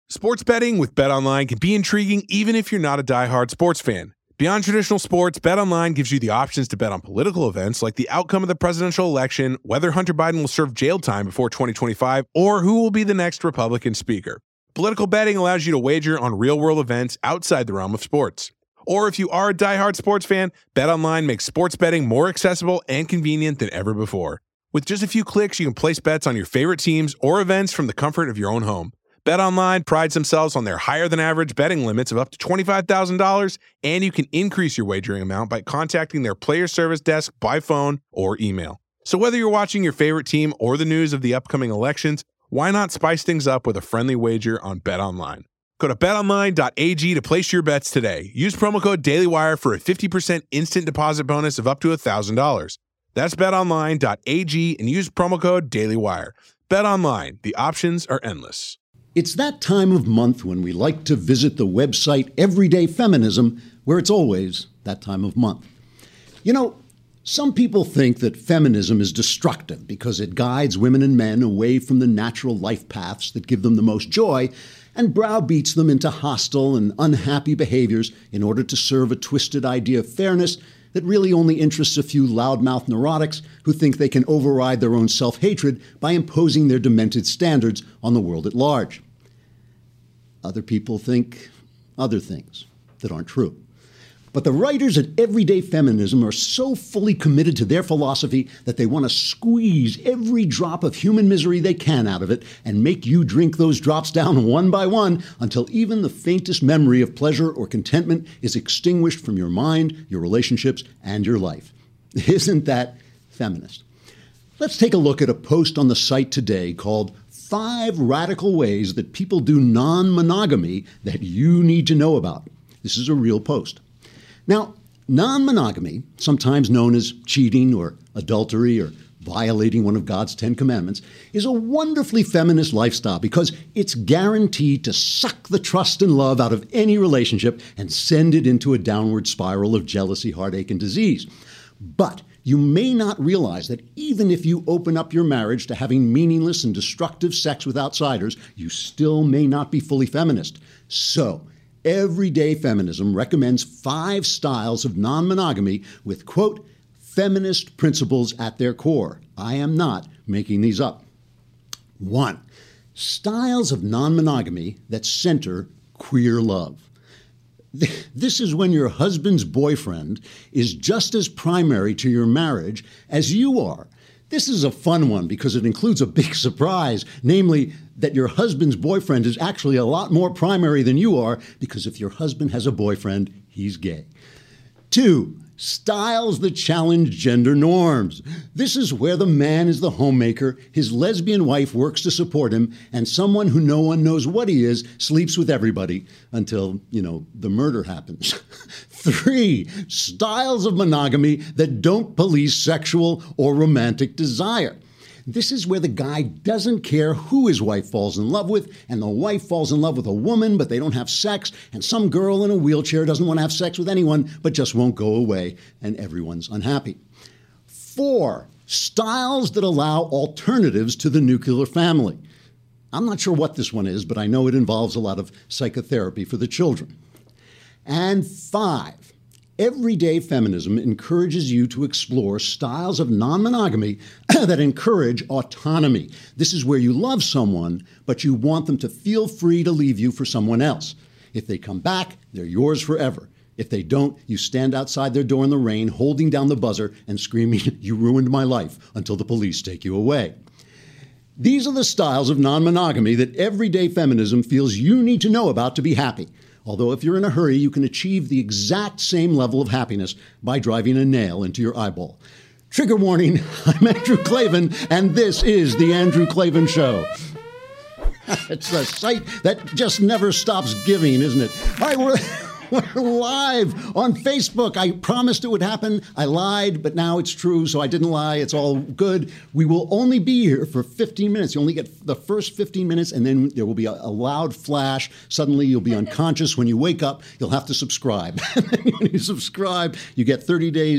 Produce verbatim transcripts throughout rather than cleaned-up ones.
Sports betting with BetOnline can be intriguing even if you're not a diehard sports fan. Beyond traditional sports, BetOnline gives you the options to bet on political events like the outcome of the presidential election, whether Hunter Biden will serve jail time before twenty twenty-five, or who will be the next Republican speaker. Political betting allows you to wager on real-world events outside the realm of sports. Or if you are a diehard sports fan, BetOnline makes sports betting more accessible and convenient than ever before. With just a few clicks, you can place bets on your favorite teams or events from the comfort of your own home. BetOnline prides themselves on their higher-than-average betting limits of up to twenty-five thousand dollars, and you can increase your wagering amount by contacting their player service desk by phone or email. So whether you're watching your favorite team or the news of the upcoming elections, why not spice things up with a friendly wager on BetOnline? Go to bet online dot a g to place your bets today. Use promo code DailyWire for a fifty percent instant deposit bonus of up to one thousand dollars. That's bet online dot a g and use promo code DailyWire. BetOnline, the options are endless. It's that time of month when we like to visit the website Everyday Feminism, where it's always that time of month. You know, some people think that feminism is destructive because it guides women and men away from the natural life paths that give them the most joy and browbeats them into hostile and unhappy behaviors in order to serve a twisted idea of fairness that really only interests a few loudmouth neurotics who think they can override their own self-hatred by imposing their demented standards on the world at large. Other people think other things that aren't true. But the writers at Everyday Feminism are so fully committed to their philosophy that they want to squeeze every drop of human misery they can out of it and make you drink those drops down one by one until even the faintest memory of pleasure or contentment is extinguished from your mind, your relationships, and your life. Isn't that feminist? Let's take a look at a post on the site today called Five Radical Ways That People Do Non-Monogamy That You Need to Know About. This is a real post. Now, non-monogamy, sometimes known as cheating or adultery or violating one of God's Ten Commandments, is a wonderfully feminist lifestyle because it's guaranteed to suck the trust and love out of any relationship and send it into a downward spiral of jealousy, heartache, and disease. But you may not realize that even if you open up your marriage to having meaningless and destructive sex with outsiders, you still may not be fully feminist. So, Everyday Feminism recommends five styles of non-monogamy with, quote, feminist principles at their core. I am not making these up. One, styles of non-monogamy that center queer love. This is when your husband's boyfriend is just as primary to your marriage as you are. This is a fun one because it includes a big surprise, namely that your husband's boyfriend is actually a lot more primary than you are because if your husband has a boyfriend, he's gay. Two, styles that challenge gender norms. This is where the man is the homemaker, his lesbian wife works to support him, and someone who no one knows what he is sleeps with everybody until, you know, the murder happens. Three, styles of monogamy that don't police sexual or romantic desire. This is where the guy doesn't care who his wife falls in love with, and the wife falls in love with a woman, but they don't have sex, and some girl in a wheelchair doesn't want to have sex with anyone, but just won't go away, and everyone's unhappy. Four, styles that allow alternatives to the nuclear family. I'm not sure what this one is, but I know it involves a lot of psychotherapy for the children. And five, Everyday Feminism encourages you to explore styles of non-monogamy that encourage autonomy. This is where you love someone, but you want them to feel free to leave you for someone else. If they come back, they're yours forever. If they don't, you stand outside their door in the rain, holding down the buzzer and screaming, "You ruined my life," until the police take you away. These are the styles of non-monogamy that Everyday Feminism feels you need to know about to be happy. Although if you're in a hurry, you can achieve the exact same level of happiness by driving a nail into your eyeball. Trigger warning, I'm Andrew Klavan, and this is The Andrew Klavan Show. It's a sight that just never stops giving, isn't it? All right, we're... We're live on Facebook. I promised it would happen. I lied, but now it's true, so I didn't lie. It's all good. We will only be here for fifteen minutes. You only get the first fifteen minutes, and then there will be a, a loud flash. Suddenly, you'll be unconscious. When you wake up, you'll have to subscribe. And then when you subscribe, you get thirty days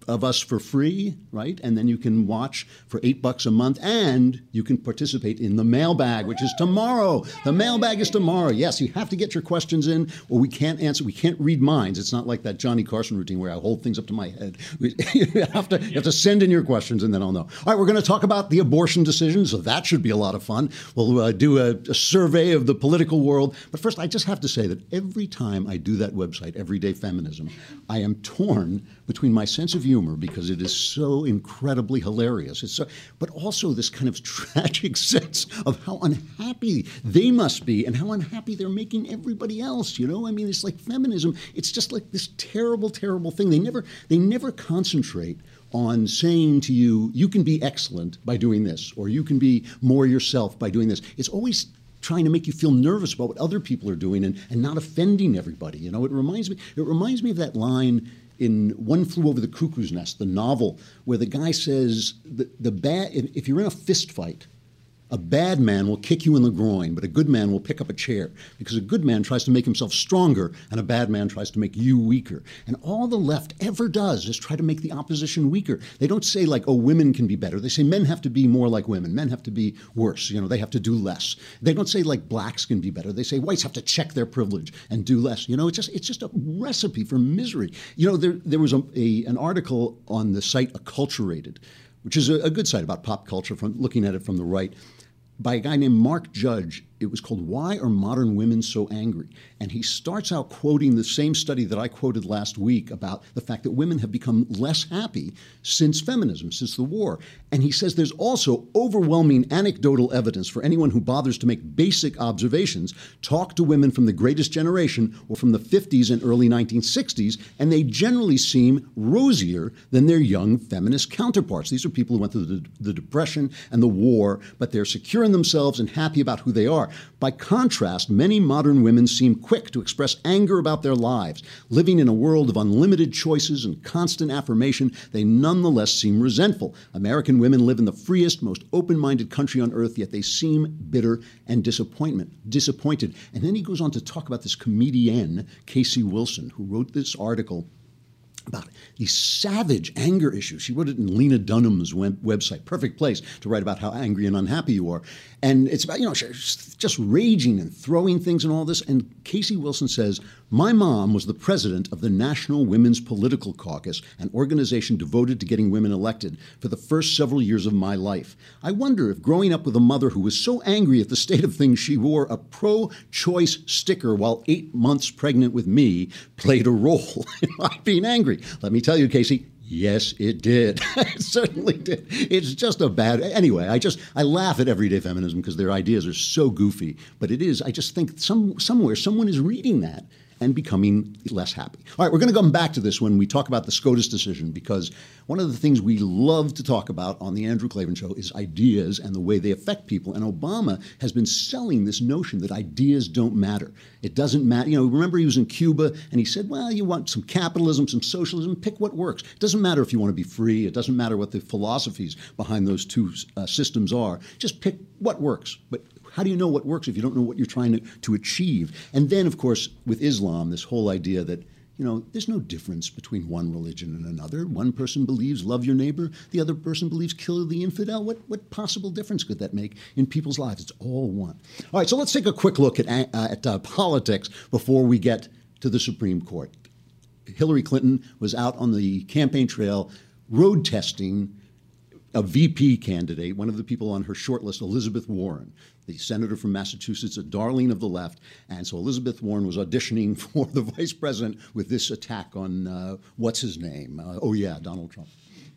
of us for free, right? And then you can watch for eight bucks a month, and you can participate in the mailbag, which is tomorrow. The mailbag is tomorrow. Yes, you have to get your questions in, or we can't answer. We can't read minds. It's not like that Johnny Carson routine where I hold things up to my head. you have to you have to send in your questions, and then I'll know. All right, we're going to talk about the abortion decision, so that should be a lot of fun. We'll uh, do a, a survey of the political world. But first, I just have to say that every time I do that website, Everyday Feminism, I am torn between my sense of humor, because it is so incredibly hilarious, it's so, but also this kind of tragic sense of how unhappy they must be and how unhappy they're making everybody else. You know, I mean, it's like feminism. It's just like this terrible, terrible thing. They never, they never concentrate on saying to you, you can be excellent by doing this, or you can be more yourself by doing this. It's always trying to make you feel nervous about what other people are doing and, and not offending everybody. You know, it reminds me, it reminds me of that line in One Flew Over the Cuckoo's Nest, the novel, where the guy says, the, the bad, if you're in a fist fight, a bad man will kick you in the groin, but a good man will pick up a chair, because a good man tries to make himself stronger and a bad man tries to make you weaker. And all the left ever does is try to make the opposition weaker. They don't say like, oh, women can be better. They say men have to be more like women. Men have to be worse. You know, they have to do less. They don't say like blacks can be better. They say whites have to check their privilege and do less. You know, it's just it's just a recipe for misery. You know, there there was a, a an article on the site Acculturated, which is a, a good site about pop culture, from looking at it from the right, by a guy named Mark Judge. It was called Why Are Modern Women So Angry? And he starts out quoting the same study that I quoted last week about the fact that women have become less happy since feminism, since the war. And he says there's also overwhelming anecdotal evidence for anyone who bothers to make basic observations. Talk to women from the greatest generation or from the fifties and early nineteen sixties, and they generally seem rosier than their young feminist counterparts. These are people who went through the, the Depression and the war, but they're secure in themselves and happy about who they are. By contrast, many modern women seem quick to express anger about their lives. Living in a world of unlimited choices and constant affirmation, they nonetheless seem resentful. American women live in the freest, most open-minded country on earth, yet they seem bitter and disappointment, disappointed. And then he goes on to talk about this comedian, Casey Wilson, who wrote this article about these savage anger issues. She wrote it in Lena Dunham's web- website. Perfect place to write about how angry and unhappy you are. And it's about, you know, just raging and throwing things and all this. And Casey Wilson says, my mom was the president of the National Women's Political Caucus, an organization devoted to getting women elected, for the first several years of my life. I wonder if growing up with a mother who was so angry at the state of things she wore a pro-choice sticker while eight months pregnant with me played a role in my being angry. Let me tell you, Casey, yes, it did. It certainly did. It's just a bad... Anyway, I just... I laugh at Everyday Feminism because their ideas are so goofy. But it is... I just think some somewhere someone is reading that and becoming less happy. All right, we're going to come back to this when we talk about the SCOTUS decision, because one of the things we love to talk about on the Andrew Klavan Show is ideas and the way they affect people. And Obama has been selling this notion that ideas don't matter. It doesn't matter. You know, remember he was in Cuba and he said, well, you want some capitalism, some socialism, pick what works. It doesn't matter if you want to be free. It doesn't matter what the philosophies behind those two uh, systems are. Just pick what works. But how do you know what works if you don't know what you're trying to, to achieve? And then, of course, with Islam, this whole idea that, you know, there's no difference between one religion and another. One person believes love your neighbor. The other person believes kill the infidel. What what possible difference could that make in people's lives? It's all one. All right, so let's take a quick look at, uh, at uh, politics before we get to the Supreme Court. Hillary Clinton was out on the campaign trail road testing a V P candidate, one of the people on her short list, Elizabeth Warren, the senator from Massachusetts, a darling of the left. And so Elizabeth Warren was auditioning for the vice president with this attack on, uh, what's his name? Uh, oh, yeah, Donald Trump.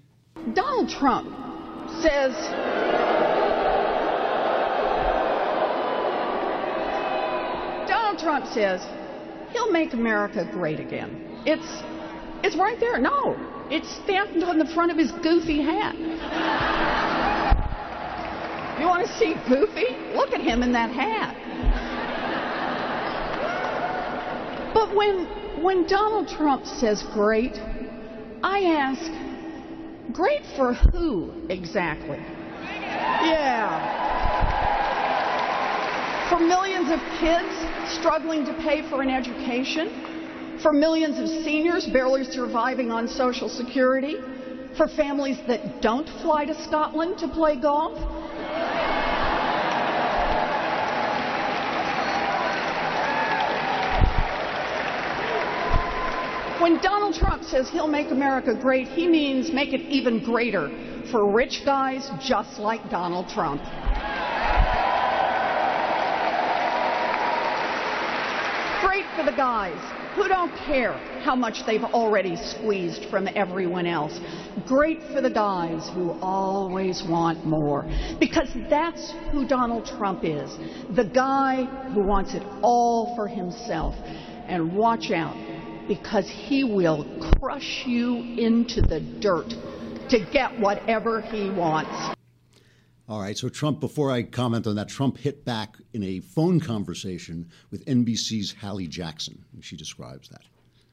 Donald Trump says, Donald Trump says he'll make America great again. It's, it's right there. No. It's stamped on the front of his goofy hat. You want to see Goofy? Look at him in that hat. But when, when Donald Trump says great, I ask, great for who exactly? Yeah. For millions of kids struggling to pay for an education? For millions of seniors barely surviving on Social Security? For families that don't fly to Scotland to play golf? When Donald Trump says he'll make America great, he means make it even greater for rich guys just like Donald Trump. Great for the guys who don't care how much they've already squeezed from everyone else. Great for the guys who always want more. Because that's who Donald Trump is. The guy who wants it all for himself. And watch out, because he will crush you into the dirt to get whatever he wants. All right, so Trump, before I comment on that, Trump hit back in a phone conversation with N B C's Hallie Jackson. She describes that.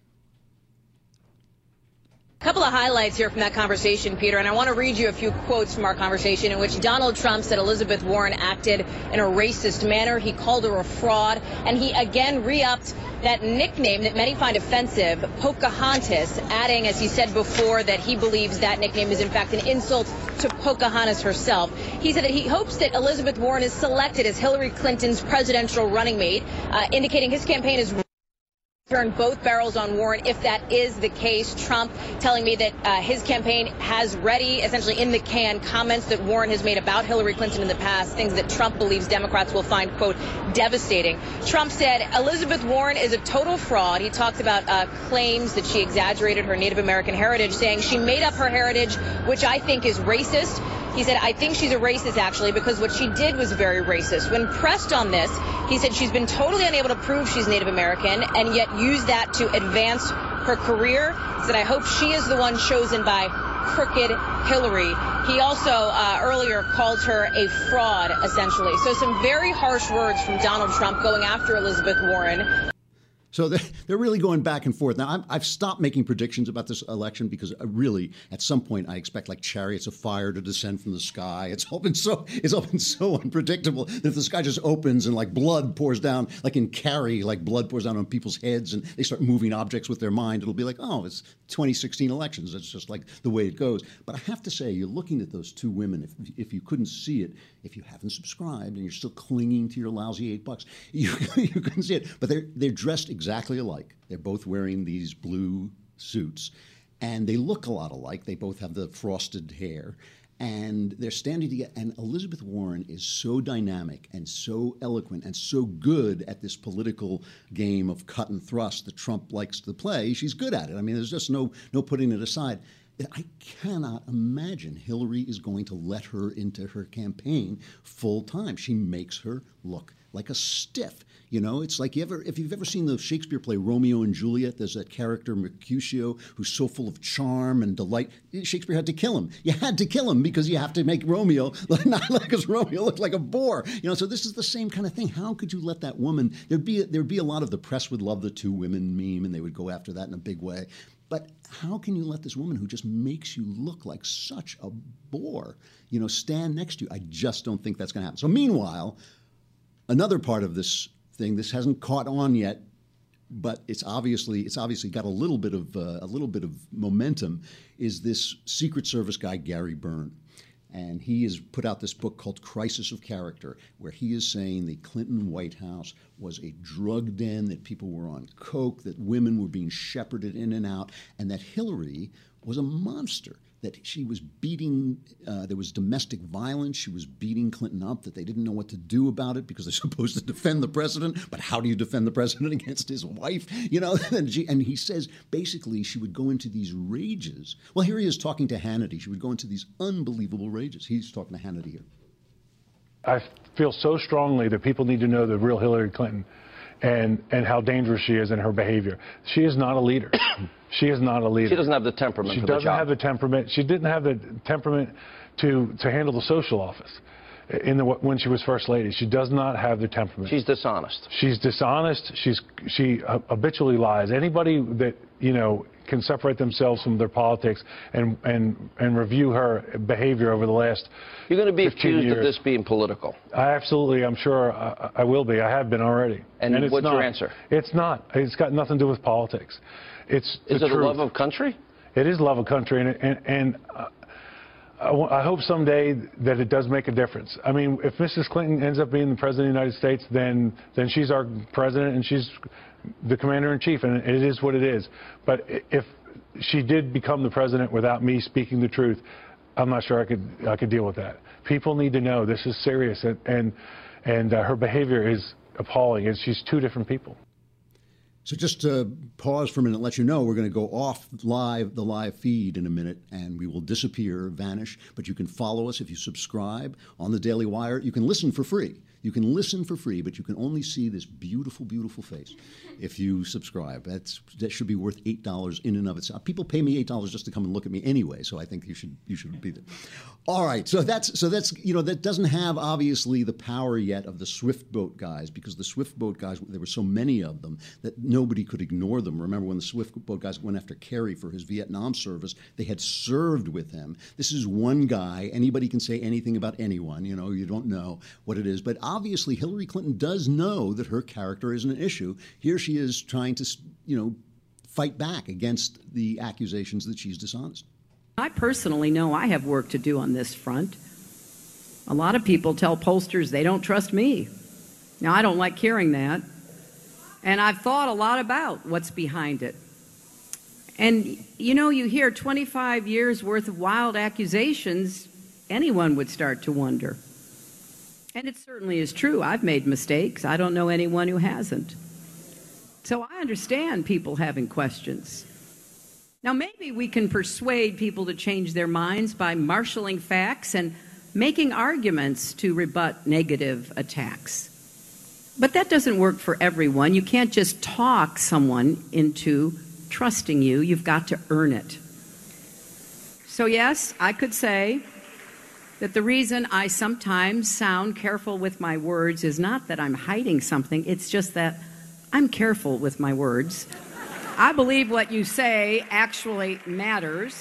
A couple of highlights here from that conversation, Peter, and I want to read you a few quotes from our conversation in which Donald Trump said Elizabeth Warren acted in a racist manner. He called her a fraud, and he again re-upped that nickname that many find offensive, Pocahontas, adding, as he said before, that he believes that nickname is in fact an insult to Pocahontas herself. He said that he hopes that Elizabeth Warren is selected as Hillary Clinton's presidential running mate, uh, indicating his campaign is turn both barrels on Warren if that is the case. Trump telling me that uh, his campaign has ready, essentially in the can, comments that Warren has made about Hillary Clinton in the past, things that Trump believes Democrats will find, quote, devastating. Trump said Elizabeth Warren is a total fraud. He talked about uh, claims that she exaggerated her Native American heritage, saying she made up her heritage, which I think is racist. He said, I think she's a racist, actually, because what she did was very racist. When pressed on this, he said she's been totally unable to prove she's Native American and yet used that to advance her career. He said, I hope she is the one chosen by crooked Hillary. He also uh, earlier called her a fraud, essentially. So some very harsh words from Donald Trump going after Elizabeth Warren. So they're, they're really going back and forth. Now, I'm, I've stopped making predictions about this election because I really, at some point, I expect like chariots of fire to descend from the sky. It's all been so it's all been so unpredictable that if the sky just opens and like blood pours down, like in Carrie, like blood pours down on people's heads and they start moving objects with their mind, it'll be like, oh, it's twenty sixteen elections. It's just like the way it goes. But I have to say, you're looking at those two women. If if you couldn't see it, if you haven't subscribed and you're still clinging to your lousy eight bucks, you you couldn't see it. But they're they're dressed exactly. Exactly alike. They're both wearing these blue suits, and they look a lot alike. They both have the frosted hair, and they're standing together. And Elizabeth Warren is so dynamic and so eloquent and so good at this political game of cut and thrust that Trump likes to play. She's good at it. I mean, there's just no no putting it aside. I cannot imagine Hillary is going to let her into her campaign full time. She makes her look like a stiff. You know, it's like you ever, if you've ever seen the Shakespeare play Romeo and Juliet, there's that character Mercutio who's so full of charm and delight. Shakespeare had to kill him. You had to kill him because you have to make Romeo not like because Romeo looked like a bore. You know, so this is the same kind of thing. How could you let that woman? There'd be there'd be a lot of the press would love the two women meme, and they would go after that in a big way. But how can you let this woman who just makes you look like such a bore, you know, stand next to you? I just don't think that's going to happen. So meanwhile, another part of this thing, this hasn't caught on yet, but it's obviously it's obviously got a little bit of uh, a little bit of momentum, is this Secret Service guy Gary Byrne. And he has put out this book called Crisis of Character, where he is saying the Clinton White House was a drug den, that people were on coke, that women were being shepherded in and out, and that Hillary was a monster, that she was beating, uh, there was domestic violence, she was beating Clinton up, that they didn't know what to do about it because they're supposed to defend the president, but how do you defend the president against his wife? You know, and, she, and he says basically she would go into these rages. Well, here he is talking to Hannity. She would go into these unbelievable rages. He's talking to Hannity here. I feel so strongly that people need to know the real Hillary Clinton and, and how dangerous she is in her behavior. She is not a leader. She is not a leader. She doesn't have the temperament She for the doesn't job. have the temperament. She didn't have the temperament to, to handle the social office in the, when she was First Lady. She does not have the temperament. She's dishonest. She's dishonest. She's, she habitually lies. Anybody that, you know, can separate themselves from their politics and and and review her behavior over the last You're going to be accused years. of this being political. I absolutely, I'm sure I, I will be. I have been already. And, and it's what's not, your answer? It's not. It's got nothing to do with politics. It's Is the it truth. a love of country? It is love of country, and and, and uh, I, w- I hope someday that it does make a difference. I mean, if Missus Clinton ends up being the president of the United States, then then she's our president and she's the commander-in-chief, and it is what it is. But if she did become the president without me speaking the truth, I'm not sure I could I could deal with that. People need to know this is serious, and and, and uh, her behavior is appalling, and she's two different people. So just to pause for a minute and let you know, we're going to go off live, the live feed in a minute, and we will disappear, vanish. But you can follow us if you subscribe on the Daily Wire. You can listen for free. You can listen for free, but you can only see this beautiful, beautiful face if you subscribe. That's that should be worth eight dollars in and of itself. People pay me eight dollars just to come and look at me anyway, so I think you should you should be there. All right, so that's so that's you know that doesn't have obviously the power yet of the Swift Boat guys, because the Swift Boat guys, there were so many of them that nobody could ignore them. Remember when the Swift Boat guys went after Kerry for his Vietnam service? They had served with him. This is one guy. Anybody can say anything about anyone. You know, you don't know what it is, but obviously Hillary Clinton does know that her character is an issue. Here she is trying to, you know, fight back against the accusations that she's dishonest. I personally know I have work to do on this front. A lot of people tell pollsters they don't trust me. Now, I don't like hearing that. And I've thought a lot about what's behind it. And, you know, you hear twenty-five years worth of wild accusations, anyone would start to wonder. And it certainly is true. I've made mistakes. I don't know anyone who hasn't. So I understand people having questions. Now, maybe we can persuade people to change their minds by marshaling facts and making arguments to rebut negative attacks. But that doesn't work for everyone. You can't just talk someone into trusting you. You've got to earn it. So yes, I could say that the reason I sometimes sound careful with my words is not that I'm hiding something. It's just that I'm careful with my words. I believe what you say actually matters.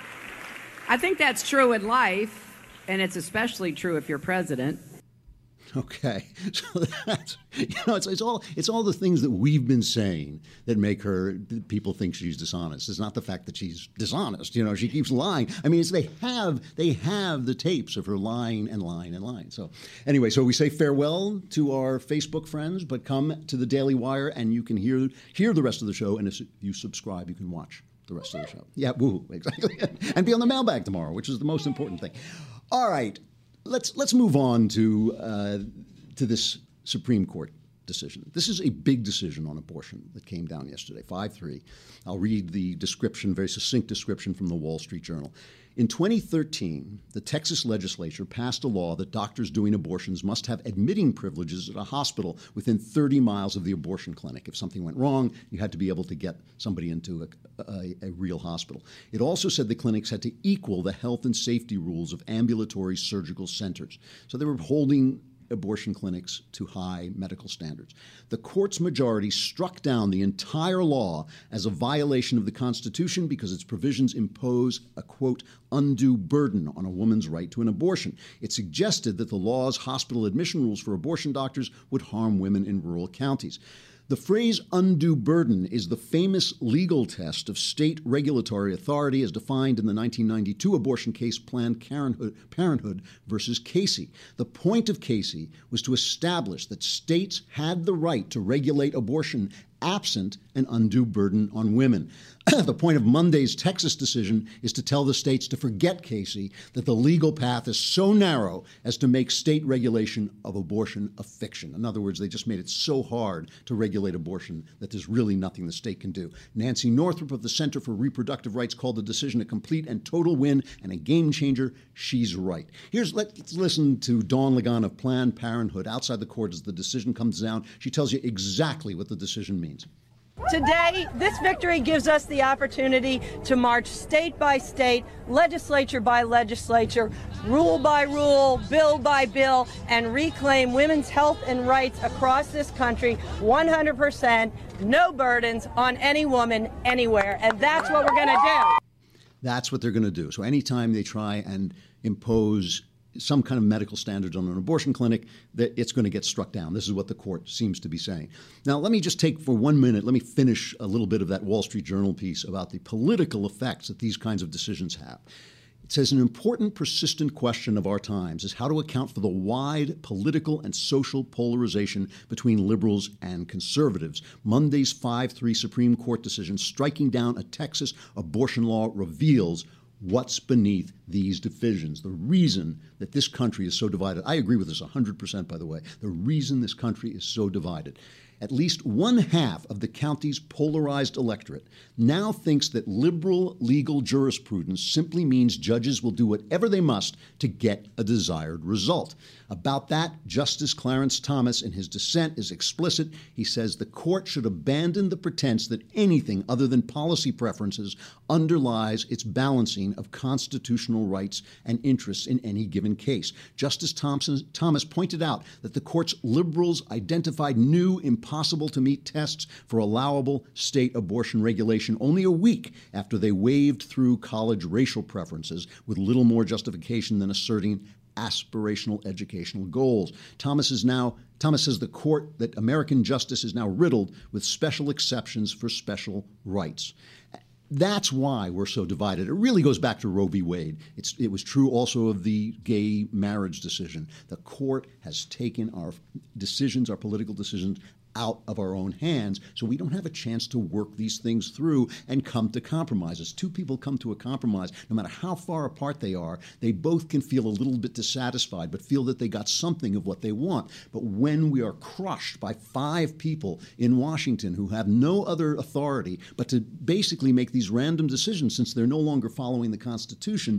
I think that's true in life, and it's especially true if you're president. Okay, so that's, you know, it's, it's all it's all the things that we've been saying that make her, people think she's dishonest. It's not the fact that she's dishonest. You know, she keeps lying. I mean, it's, they have they have the tapes of her lying and lying and lying. So anyway, so we say farewell to our Facebook friends, but come to the Daily Wire and you can hear hear the rest of the show. And if you subscribe, you can watch the rest of the show. Yeah, woo, exactly. And be on the mailbag tomorrow, which is the most important thing. All right. Let's let's move on to uh, to this Supreme Court decision. This is a big decision on abortion that came down yesterday, five three. I'll read the description, very succinct description from the Wall Street Journal. In twenty thirteen, the Texas legislature passed a law that doctors doing abortions must have admitting privileges at a hospital within thirty miles of the abortion clinic. If something went wrong, you had to be able to get somebody into a, a, a real hospital. It also said the clinics had to equal the health and safety rules of ambulatory surgical centers. So they were holding abortion clinics to high medical standards. The court's majority struck down the entire law as a violation of the Constitution because its provisions impose a, quote, undue burden on a woman's right to an abortion. It suggested that the law's hospital admission rules for abortion doctors would harm women in rural counties. The phrase undue burden is the famous legal test of state regulatory authority as defined in the nineteen ninety-two abortion case Planned Parenthood, Parenthood versus Casey. The point of Casey was to establish that states had the right to regulate abortion absent an undue burden on women. The point of Monday's Texas decision is to tell the states to forget Casey, that the legal path is so narrow as to make state regulation of abortion a fiction. In other words, they just made it so hard to regulate abortion that there's really nothing the state can do. Nancy Northrop of the Center for Reproductive Rights called the decision a complete and total win and a game changer. She's right. Here's let's listen to Dawn Ligon of Planned Parenthood outside the court as the decision comes down. She tells you exactly what the decision means. Today, this victory gives us the opportunity to march state by state, legislature by legislature, rule by rule, bill by bill, and reclaim women's health and rights across this country one hundred percent, no burdens on any woman anywhere. And that's what we're going to do. That's what they're going to do. So anytime they try and impose some kind of medical standards on an abortion clinic, that it's going to get struck down. This is what the court seems to be saying. Now, let me just take for one minute, let me finish a little bit of that Wall Street Journal piece about the political effects that these kinds of decisions have. It says an important, persistent question of our times is how to account for the wide political and social polarization between liberals and conservatives. Monday's five three Supreme Court decision striking down a Texas abortion law reveals what's beneath these divisions. The reason that this country is so divided, I agree with this one hundred percent, by the way, the reason this country is so divided. At least one half of the county's polarized electorate now thinks that liberal legal jurisprudence simply means judges will do whatever they must to get a desired result. About that, Justice Clarence Thomas, in his dissent, is explicit. He says the court should abandon the pretense that anything other than policy preferences underlies its balancing of constitutional rights and interests in any given case. Justice Thompson, Thomas pointed out that the court's liberals identified new, impossible-to-meet tests for allowable state abortion regulation only a week after they waved through college racial preferences with little more justification than asserting aspirational educational goals. Thomas is now Thomas says the court that American justice is now riddled with special exceptions for special rights. That's why we're so divided. It really goes back to Roe v. Wade. It's, it was true also of the gay marriage decision. The court has taken our decisions, our political decisions, out of our own hands, so we don't have a chance to work these things through and come to compromises. Two people come to a compromise, no matter how far apart they are, they both can feel a little bit dissatisfied, but feel that they got something of what they want. But when we are crushed by five people in Washington who have no other authority but to basically make these random decisions since they're no longer following the Constitution,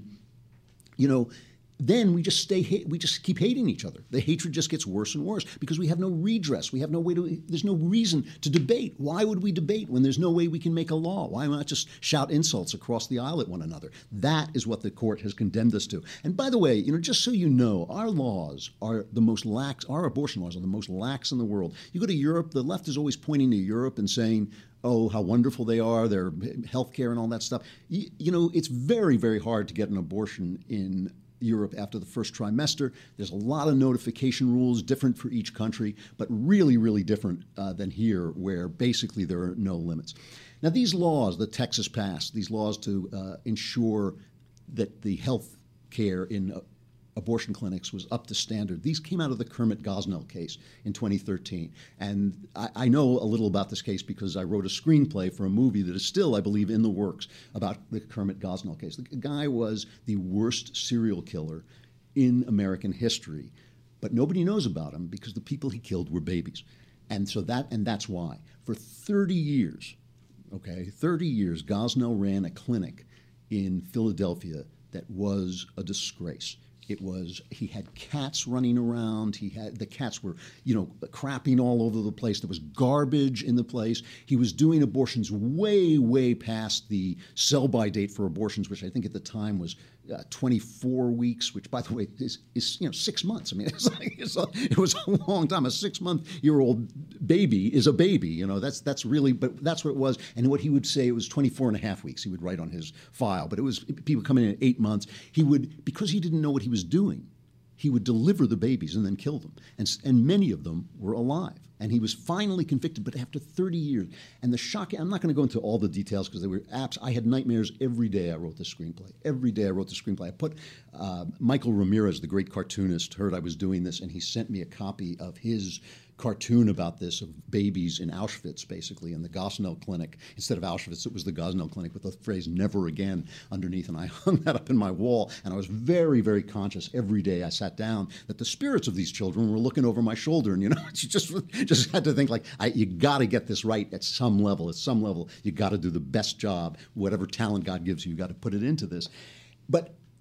you know, then we just stay, we just keep hating each other. The hatred just gets worse and worse because we have no redress. We have no way to, there's no reason to debate. Why would we debate when there's no way we can make a law? Why not just shout insults across the aisle at one another? That is what the court has condemned us to. And by the way, you know, just so you know, our laws are the most lax, our abortion laws are the most lax in the world. You go to Europe, the left is always pointing to Europe and saying, oh, how wonderful they are, their health care and all that stuff. You, you know, it's very, very hard to get an abortion in Europe after the first trimester. There's a lot of notification rules, different for each country, but really, really different uh, than here, where basically there are no limits. Now, these laws that Texas passed, these laws to uh, ensure that the health care in uh, abortion clinics was up to standard. These came out of the Kermit Gosnell case in twenty thirteen. And I, I know a little about this case because I wrote a screenplay for a movie that is still, I believe, in the works about the Kermit Gosnell case. The guy was the worst serial killer in American history, but nobody knows about him because the people he killed were babies. And so that, and that's why. For thirty years, okay, thirty years, Gosnell ran a clinic in Philadelphia that was a disgrace. It was, he had cats running around. He had, the cats were, you know, crapping all over the place. There was garbage in the place. He was doing abortions way, way past the sell-by date for abortions, which I think at the time was uh, twenty-four weeks, which, by the way, is, is you know, six months. I mean, it's like, it's a, it was a long time. A six-month-year-old baby is a baby. You know, that's that's really, but that's what it was. And what he would say, it was twenty-four and a half weeks he would write on his file. But it was people coming in at eight months. He would, because he didn't know what he was doing, he would deliver the babies and then kill them. And, and many of them were alive. And he was finally convicted, but after thirty years. And the shock, I'm not going to go into all the details because they were apps. I had nightmares every day I wrote this screenplay. Every day I wrote the screenplay. I put uh, Michael Ramirez, the great cartoonist, heard I was doing this, and he sent me a copy of his cartoon about this, of babies in Auschwitz, basically, in the Gosnell Clinic. Instead of Auschwitz, it was the Gosnell Clinic with the phrase "never again" underneath, and I hung that up in my wall, and I was very, very conscious every day I sat down that the spirits of these children were looking over my shoulder, and, you know, you just, just had to think, like, I, you got to get this right at some level. At some level, you got to do the best job. Whatever talent God gives you, you got to put it into this. But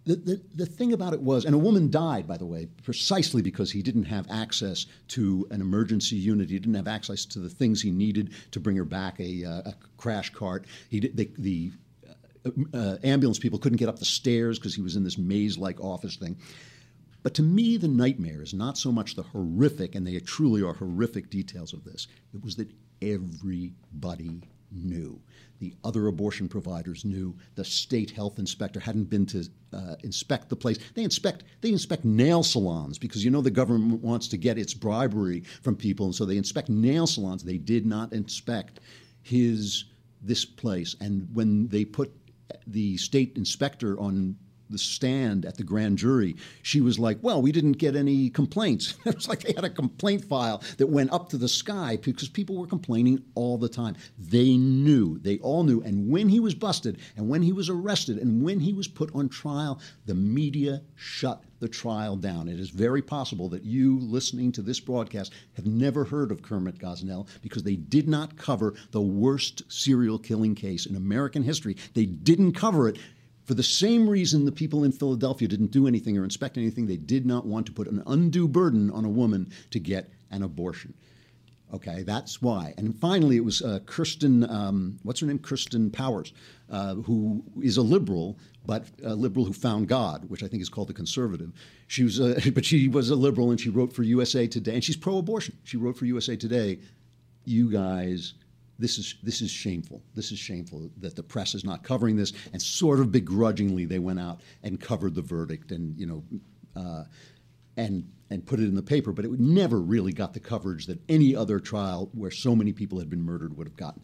The, the, the thing about it was, and a woman died, by the way, precisely because he didn't have access to an emergency unit. He didn't have access to the things he needed to bring her back, a, uh, a crash cart. He did, they, the uh, uh, ambulance people couldn't get up the stairs because he was in this maze-like office thing. But to me, the nightmare is not so much the horrific, and they truly are horrific details of this. It was that everybody knew. The other abortion providers knew. The state health inspector hadn't been to uh, inspect the place. They inspect they inspect nail salons because, you know, the government wants to get its bribery from people, and so they inspect nail salons. They did not inspect his this place. And when they put the state inspector on the stand at the grand jury, she was like, well, we didn't get any complaints. It was like they had a complaint file that went up to the sky because people were complaining all the time. They knew. They all knew. And when he was busted and when he was arrested and when he was put on trial, the media shut the trial down. It is very possible that you listening to this broadcast have never heard of Kermit Gosnell because they did not cover the worst serial killing case in American history. They didn't cover it. For the same reason the people in Philadelphia didn't do anything or inspect anything, they did not want to put an undue burden on a woman to get an abortion. Okay, that's why. And finally, it was uh, Kirsten, um, what's her name? Kirsten Powers, uh, who is a liberal, but a liberal who found God, which I think is called a conservative. She was, uh, but she was a liberal, and she wrote for U S A Today, and she's pro-abortion. She wrote for U S A Today, you guys... This is this is shameful. This is shameful that the press is not covering this, and sort of begrudgingly they went out and covered the verdict, and you know, uh, and and put it in the paper. But it never really got the coverage that any other trial where so many people had been murdered would have gotten.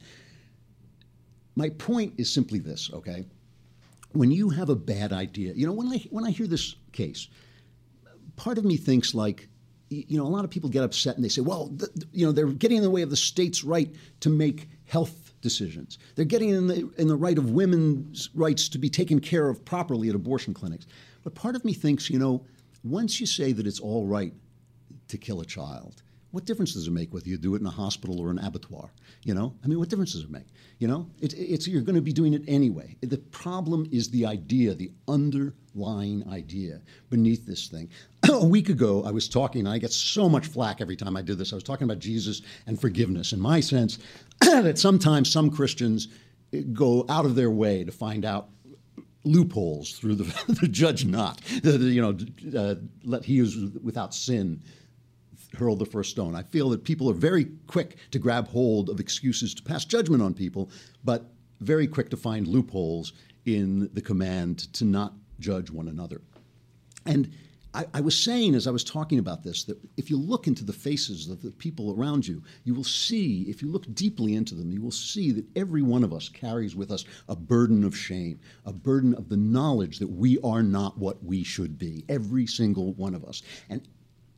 My point is simply this: okay, when you have a bad idea, you know, when I when I hear this case, part of me thinks like, you know, a lot of people get upset and they say, well, the, you know, they're getting in the way of the state's right to make health decisions. They're getting in the in the right of women's rights to be taken care of properly at abortion clinics. But part of me thinks, you know, once you say that it's all right to kill a child, what difference does it make whether you do it in a hospital or an abattoir? You know, I mean, what difference does it make? You know, it, it's you're going to be doing it anyway. The problem is the idea, the underlying idea beneath this thing. A week ago, I was talking, and I get so much flack every time I do this. I was talking about Jesus and forgiveness, and my sense that sometimes some Christians go out of their way to find out loopholes through the, the judge not, the, the, you know, uh, let he who's without sin hurl the first stone. I feel that people are very quick to grab hold of excuses to pass judgment on people, but very quick to find loopholes in the command to not judge one another. And I, I was saying as I was talking about this that if you look into the faces of the people around you, you will see, if you look deeply into them, you will see that every one of us carries with us a burden of shame, a burden of the knowledge that we are not what we should be, every single one of us. And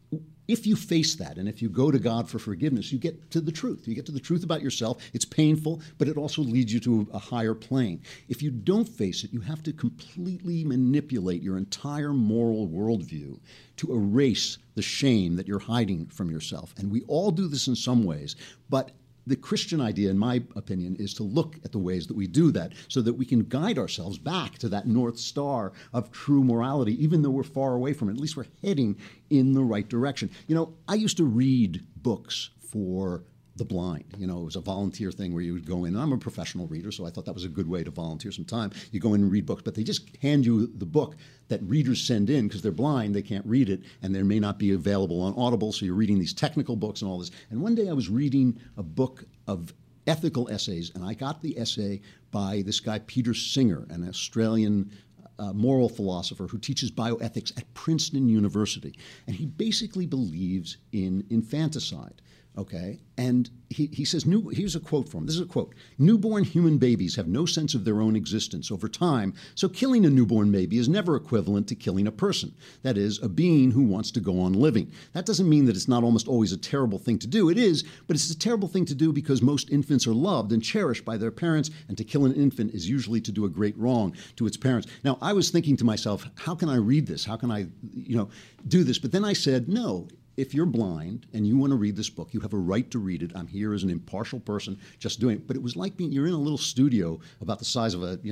if you face that, and if you go to God for forgiveness, you get to the truth. You get to the truth about yourself. It's painful, but it also leads you to a higher plane. If you don't face it, you have to completely manipulate your entire moral worldview to erase the shame that you're hiding from yourself. And we all do this in some ways, but the Christian idea, in my opinion, is to look at the ways that we do that so that we can guide ourselves back to that North Star of true morality, even though we're far away from it. At least we're heading in the right direction. You know, I used to read books for the blind. You know, it was a volunteer thing where you would go in. And I'm a professional reader, so I thought that was a good way to volunteer some time. You go in and read books, but they just hand you the book that readers send in because they're blind, they can't read it, and they may not be available on Audible, so you're reading these technical books and all this. And one day I was reading a book of ethical essays, and I got the essay by this guy, Peter Singer, an Australian uh, moral philosopher who teaches bioethics at Princeton University. And he basically believes in infanticide. Okay, and he, he says, new, here's a quote from him. This is a quote. Newborn human babies have no sense of their own existence over time, so killing a newborn baby is never equivalent to killing a person. That is, a being who wants to go on living. That doesn't mean that it's not almost always a terrible thing to do. It is, but it's a terrible thing to do because most infants are loved and cherished by their parents, and to kill an infant is usually to do a great wrong to its parents. Now, I was thinking to myself, how can I read this? How can I, you know, do this? But then I said, no. If you're blind and you want to read this book, you have a right to read it. I'm here as an impartial person just doing it. But it was like being, you're in a little studio about the size of a, you know,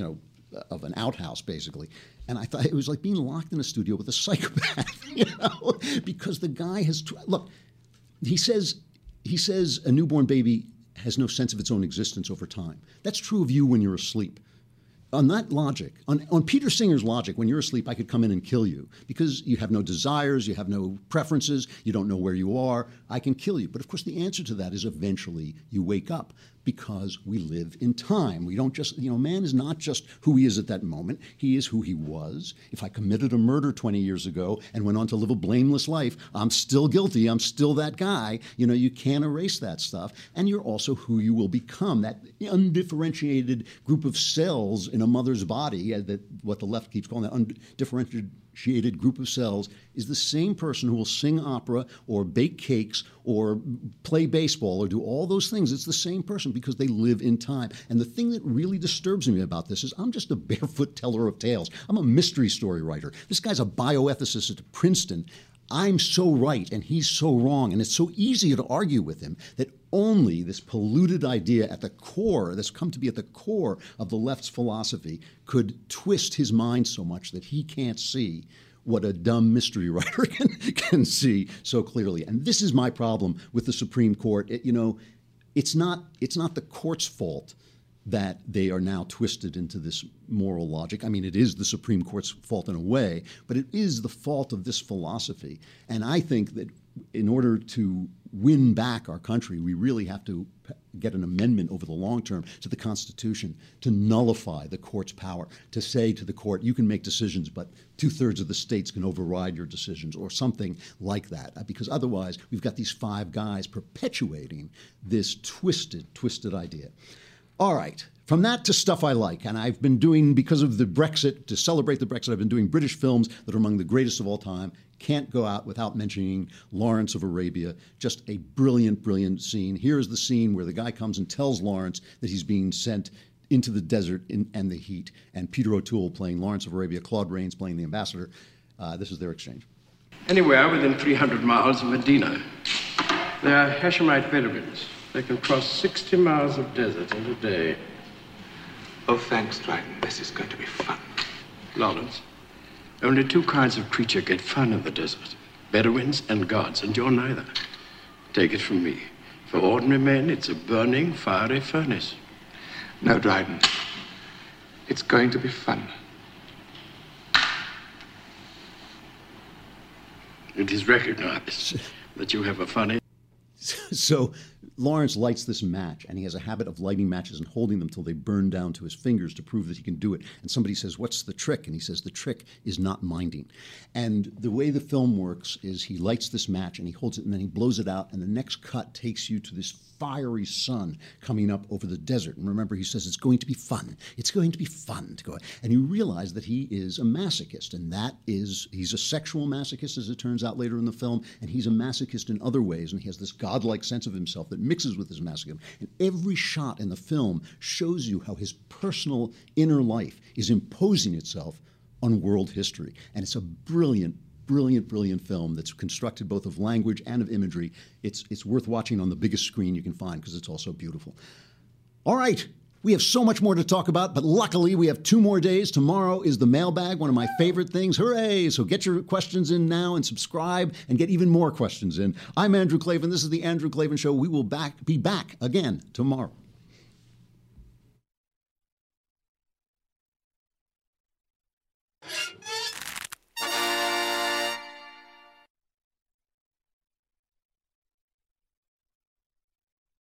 of an outhouse, basically. And I thought it was like being locked in a studio with a psychopath, you know, because the guy has tw- look. He says he says a newborn baby has no sense of its own existence over time. That's true of you when you're asleep. On that logic, on, on Peter Singer's logic, when you're asleep, I could come in and kill you because you have no desires, you have no preferences, you don't know where you are, I can kill you. But of course, the answer to that is eventually you wake up because we live in time. We don't just, you know, man is not just who he is at that moment, he is who he was. If I committed a murder twenty years ago and went on to live a blameless life, I'm still guilty, I'm still that guy. You know, you can't erase that stuff. And you're also who you will become, that undifferentiated group of cells in a mother's body, that what the left keeps calling that undifferentiated group of cells, is the same person who will sing opera or bake cakes or play baseball or do all those things. It's the same person because they live in time. And the thing that really disturbs me about this is I'm just a barefoot teller of tales. I'm a mystery story writer. This guy's a bioethicist at Princeton. I'm so right and he's so wrong, and it's so easy to argue with him that only this polluted idea at the core, that's come to be at the core of the left's philosophy, could twist his mind so much that he can't see what a dumb mystery writer can, can see so clearly. And this is my problem with the Supreme Court. It, you know, it's not it's not the court's fault that they are now twisted into this moral logic. I mean, it is the Supreme Court's fault in a way, but it is the fault of this philosophy. And I think that in order to win back our country, we really have to get an amendment over the long term to the Constitution to nullify the court's power, to say to the court, you can make decisions, but two-thirds of the states can override your decisions, or something like that. Because otherwise, we've got these five guys perpetuating this twisted, twisted idea. All right, from that to stuff I like, and I've been doing, because of the Brexit, to celebrate the Brexit, I've been doing British films that are among the greatest of all time. Can't go out without mentioning Lawrence of Arabia. Just a brilliant, brilliant scene. Here's the scene where the guy comes and tells Lawrence that he's being sent into the desert in, and the heat, and Peter O'Toole playing Lawrence of Arabia, Claude Rains playing the ambassador. Uh, this is their exchange. Anywhere within three hundred miles of Medina, there are Hashemite Bedouins. They can cross sixty miles of desert in a day. Oh, thanks, Dryden. This is going to be fun. Lawrence, only two kinds of creature get fun in the desert. Bedouins and gods, and you're neither. Take it from me. For ordinary men, it's a burning, fiery furnace. No, Dryden. It's going to be fun. It is recognized that you have a funny... So Lawrence lights this match, and he has a habit of lighting matches and holding them till they burn down to his fingers to prove that he can do it. And somebody says, what's the trick? And he says, the trick is not minding. And the way the film works is he lights this match, and he holds it, and then he blows it out, and the next cut takes you to this fiery sun coming up over the desert. And remember, he says, it's going to be fun. It's going to be fun to go. And you realize that he is a masochist, and that is, he's a sexual masochist, as it turns out later in the film, and he's a masochist in other ways, and he has this godlike sense of himself that mixes with his masochism. And every shot in the film shows you how his personal inner life is imposing itself on world history. And it's a brilliant, brilliant, brilliant film that's constructed both of language and of imagery. It's, it's worth watching on the biggest screen you can find because it's also beautiful. All right. We have so much more to talk about, but luckily we have two more days. Tomorrow is the mailbag, one of my favorite things. Hooray! So get your questions in now and subscribe and get even more questions in. I'm Andrew Klavan. This is The Andrew Klavan Show. We will back, be back again tomorrow.